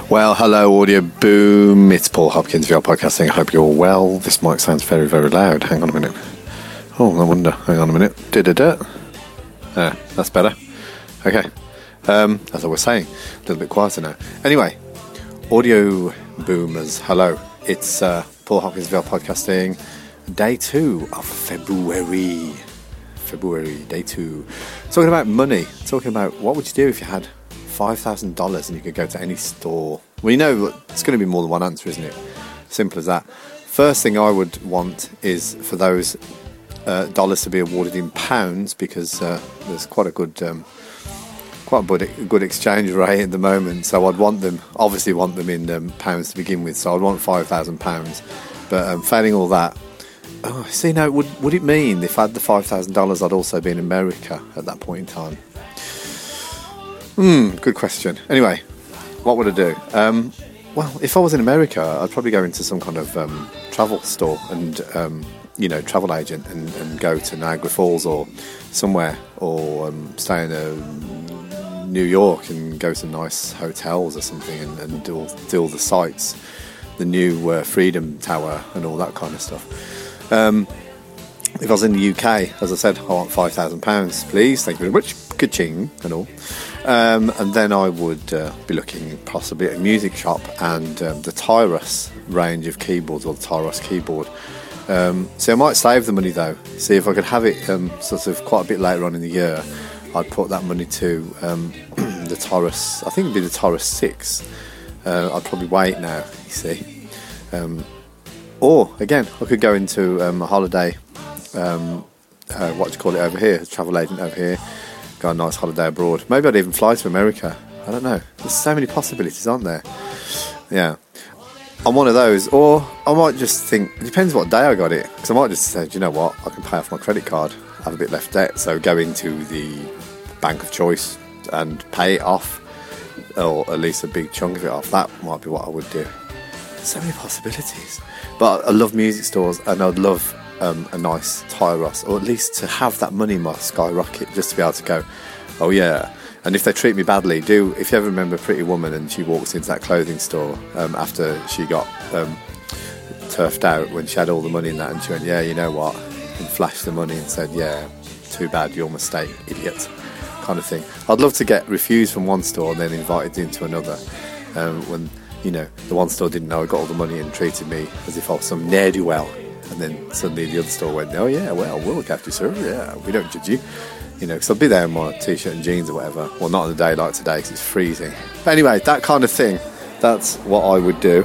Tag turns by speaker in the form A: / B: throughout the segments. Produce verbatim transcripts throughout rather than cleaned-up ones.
A: Well, hello, Audio Boom. It's Paul Hopkins, V R Podcasting. I hope you're well. This mic sounds very, very loud. Hang on a minute. Oh, no wonder. Hang on a minute. Da-da-da. Ah, that's better. Okay. Um, as I was saying, a little bit quieter now. Anyway, Audio Boomers, hello. It's uh, Paul Hopkins, V R Podcasting. Day two of February. February, day two. Talking about money. Talking about what would you do if you had five thousand dollars and you could go to any store. Well, you know, it's going to be more than one answer, isn't it? Simple as that. First thing I would want is for those uh, dollars to be awarded in pounds, because uh, there's quite a good um, quite a good, good exchange rate at the moment. So I'd want them, obviously want them in um, pounds to begin with. So I'd want five thousand pounds. But um, failing all that, oh, see, now, would, would it mean if I had the five thousand dollars I'd also be in America at that point in time? Hmm, good question. Anyway, what would I do? Um, well, if I was in America, I'd probably go into some kind of um, travel store and, um, you know, travel agent and, and go to Niagara Falls or somewhere, or um, stay in a New York and go to nice hotels or something and, and do, all, do all the sights, the new uh, Freedom Tower and all that kind of stuff. Um, if I was in the U K, as I said, I want five thousand pounds, please. Thank you very much. Ka-ching and all. Um, and then I would uh, be looking possibly at a music shop and um, the Tyrus range of keyboards, or the Tyrus keyboard. Um, so I might save the money though. See, if I could have it um, sort of quite a bit later on in the year, I'd put that money to um, the Tyrus. I think it'd be the Tyrus six. Uh, I'd probably wait now, you see. Um, or, again, I could go into um, a holiday, um, uh, what do you call it over here, a travel agent over here, go on a nice holiday abroad. Maybe I'd even fly to America. I don't know. There's so many possibilities, aren't there? Yeah. I'm one of those. Or I might just think, it depends what day I got it. Because I might just say, do you know what? I can pay off my credit card. I have a bit left debt. So go into the bank of choice and pay it off. Or at least a big chunk of it off. That might be what I would do. So many possibilities. But I love music stores, and I'd love um, a nice Tyrus, or at least to have that money in my skyrocket, just to be able to go, oh yeah. And if they treat me badly, do, if you ever remember Pretty Woman and she walks into that clothing store um, after she got um, turfed out when she had all the money in that, and she went, yeah, you know what, and flashed the money and said, yeah, too bad, your mistake, idiot, kind of thing. I'd love to get refused from one store and then invited into another, um, when, you know, the one store didn't know I got all the money and treated me as if I was some ne'er-do-well. And then suddenly the other store went, oh yeah, well, we'll look after you, sir. Yeah, we don't judge you. You know, because I'll be there in my t-shirt and jeans or whatever. Well, not on a day like today because it's freezing. But anyway, that kind of thing, that's what I would do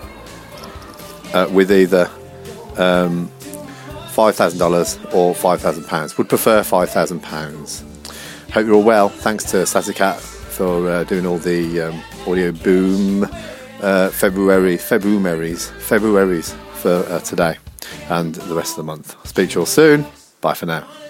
A: uh, with either um, five thousand dollars or five thousand pounds. Would prefer five thousand pounds. Hope you're all well. Thanks to Sassy Cat for uh, doing all the um, Audio Boom uh, February, Februaries, Februaries for uh, today and the rest of the month. Speak to you all soon. Bye for now.